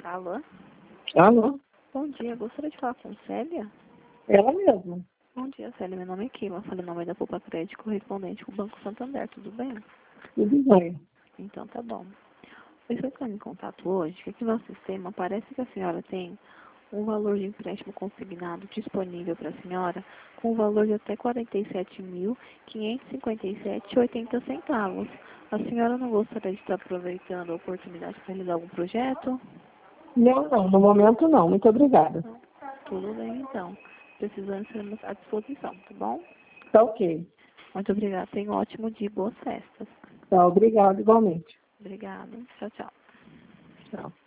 Alô? Alô? Bom dia, gostaria de falar com Célia? Ela mesma. Bom dia, Célia. Meu nome é Keila. Falei o nome da Poupa Crédito, correspondente com o Banco Santander. Tudo bem? Tudo bem. Então tá bom. Eu estou entrando em contato hoje, que aqui no nosso sistema parece que a senhora tem um valor de empréstimo consignado disponível para a senhora com um valor de até R$ 47.557,80. A senhora não gostaria de estar aproveitando a oportunidade para realizar algum projeto? Não, no momento não. Muito obrigada. Não. Tudo bem, então. Precisando ser à disposição, tá bom? Tá ok. Muito obrigada. Tenha um ótimo dia e boas festas. Tá, obrigada igualmente. Obrigada. Tchau, tchau. Tchau.